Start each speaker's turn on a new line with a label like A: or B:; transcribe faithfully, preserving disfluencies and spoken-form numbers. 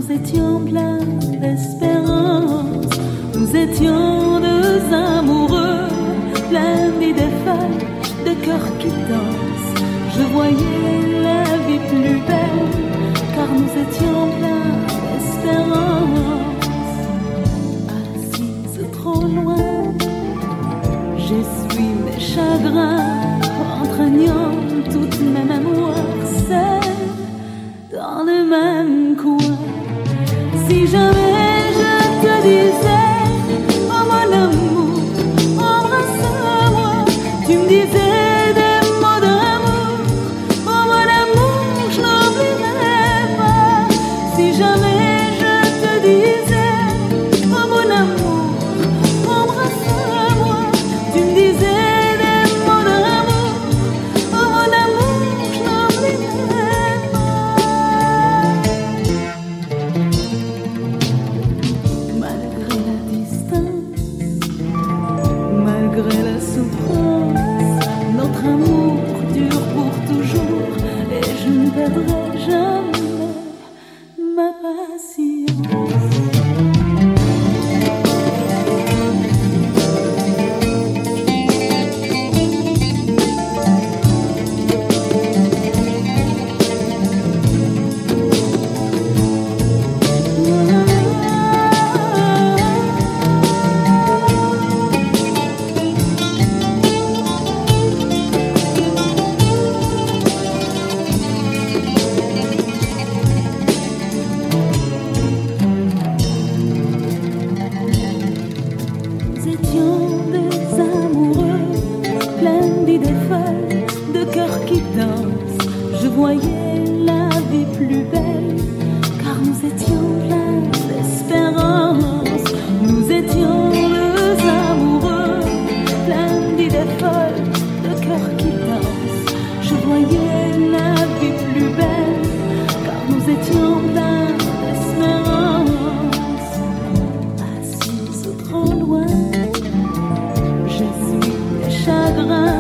A: nous étions pleins d'espérance. Nous étions deux amoureux, pleins d'idées folles, de cœurs qui dansent. Je voyais la vie plus belle, car nous étions pleins d'espérance. Assise trop loin, j'essuie mes chagrins, entraînant toutes mes mémoires seules dans le même coin. Si jamais je te disais, oh mon amour, embrasse-moi, tu me disais des mots d'amour, oh mon amour, je n'oublierai pas. Si jamais je te disais, oh mon amour, embrasse-moi, tu me disais des mots d'amour, oh mon amour, je n'oublierai pas. Malgré la distance, malgré la souffrance, notre amour dure pour toujours et je ne perdrai jamais ma patience. Nous étions des amoureux, pleins d'idées folles, de cœurs qui dansent. Je voyais la vie plus belle, car nous étions pleins d'espérance. Nous étions deux amoureux, pleins d'idées folles, de cœurs qui dansent. Je voyais la vie plus belle, car nous étions pleins d'espérance. Assise trop loin, je suis les chagrins,